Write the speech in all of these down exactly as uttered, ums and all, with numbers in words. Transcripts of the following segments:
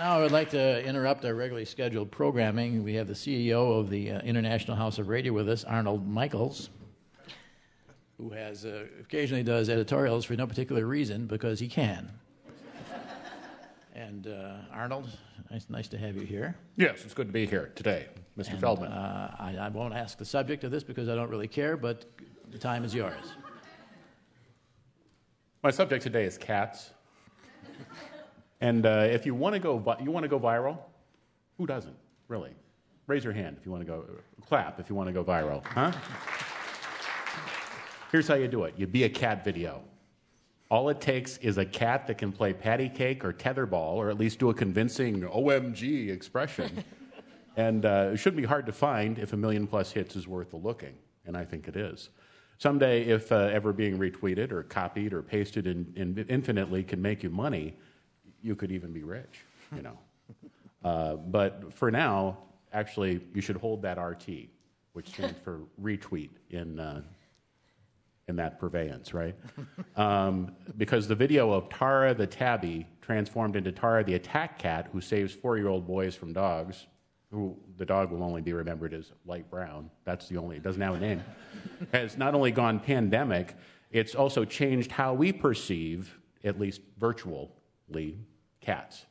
Now I would like to interrupt our regularly scheduled programming. We have the C E O of the uh, International House of Radio with us, Arnold Michaels, who has uh, occasionally does editorials for no particular reason because he can. And uh, Arnold, nice, nice to have you here. Yes, it's good to be here today, Mister And, Feldman. Uh, I, I won't ask the subject of this because I don't really care, but the time is yours. My subject today is cats. And uh, if you want to go, vi- you want to go viral, who doesn't? Really, raise your hand if you want to go. Clap if you want to go viral, huh? Here's how you do it: you be a cat video. All it takes is a cat that can play patty cake or tetherball, or at least do a convincing O M G expression. And uh, it shouldn't be hard to find if a million plus hits is worth the looking, and I think it is. Someday, if uh, ever being retweeted or copied or pasted in, in infinitely can make you money, you could even be rich, you know. Uh, but for now, actually, you should hold that R T, which stands for retweet in uh, in that purveyance, right? Um, because the video of Tara the tabby transformed into Tara the attack cat who saves four-year-old boys from dogs, who the dog will only be remembered as light brown. That's the only, it doesn't have a name. Has not only gone pandemic, it's also changed how we perceive, at least virtually, cats.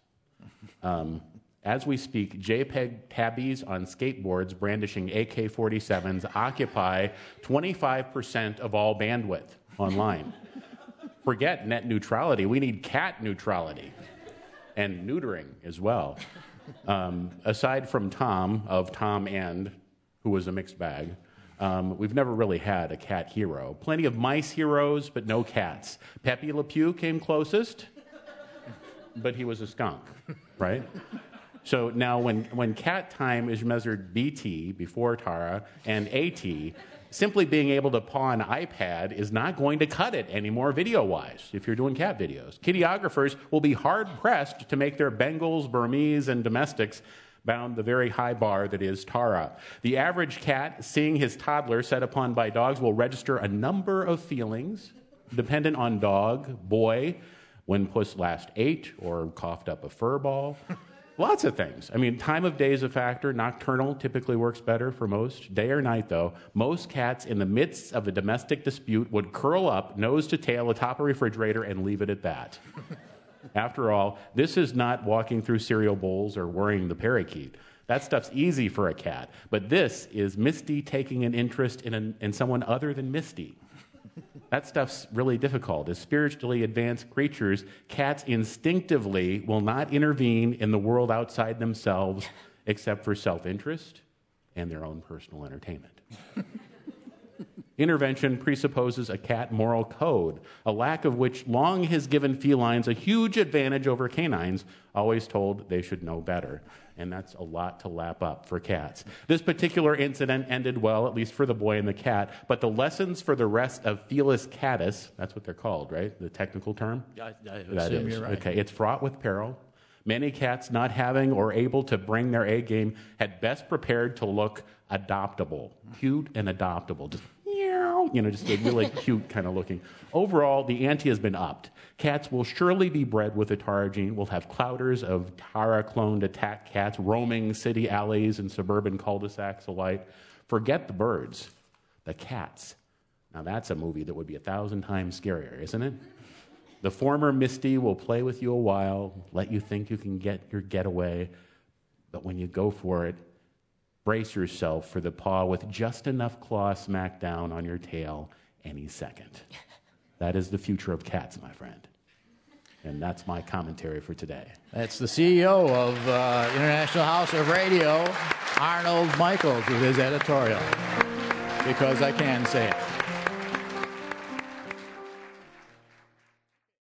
Um, as we speak, JPEG tabbies on skateboards brandishing A K forty-sevens occupy twenty-five percent of all bandwidth online. Forget net neutrality. We need cat neutrality and neutering as well. Um, aside from Tom, of Tom and, who was a mixed bag, um, we've never really had a cat hero. Plenty of mice heroes, but no cats. Pepe Le Pew came closest, but he was a skunk, right? So now when, when cat time is measured B T, before Tara, and A T, simply being able to paw an iPad is not going to cut it anymore video-wise if you're doing cat videos. Kittyiographers will be hard-pressed to make their Bengals, Burmese, and domestics bound the very high bar that is Tara. The average cat seeing his toddler set upon by dogs will register a number of feelings dependent on dog, boy, when puss last ate or coughed up a fur ball. Lots of things. I mean, time of day is a factor. Nocturnal typically works better for most. Day or night, though, most cats in the midst of a domestic dispute would curl up, nose to tail, atop a refrigerator and leave it at that. After all, this is not walking through cereal bowls or worrying the parakeet. That stuff's easy for a cat. But this is Misty taking an interest in, an, in someone other than Misty. That stuff's really difficult. As spiritually advanced creatures, cats instinctively will not intervene in the world outside themselves except for self-interest and their own personal entertainment. Intervention presupposes a cat moral code, a lack of which long has given felines a huge advantage over canines, always told they should know better. And that's a lot to lap up for cats. This particular incident ended well, at least for the boy and the cat, but the lessons for the rest of Felis catus, that's what they're called, right? The technical term? I, I That assume is. you're right. Okay, it's fraught with peril. Many cats not having or able to bring their A game had best prepared to look adoptable, cute and adoptable. Just you know, just a really cute kind of looking. Overall, the ante has been upped. Cats will surely be bred with a Tara gene. We'll have clouders of Tara-cloned attack cats roaming city alleys and suburban cul-de-sacs alike. Forget the birds, the cats. Now that's a movie that would be a thousand times scarier, isn't it? The former Misty will play with you a while, let you think you can get your getaway, but when you go for it, brace yourself for the paw with just enough claw smack down on your tail any second. That is the future of cats, my friend. And that's my commentary for today. That's the C E O of uh, International House of Radio, Arnold Michaels, with his editorial, because I can say it.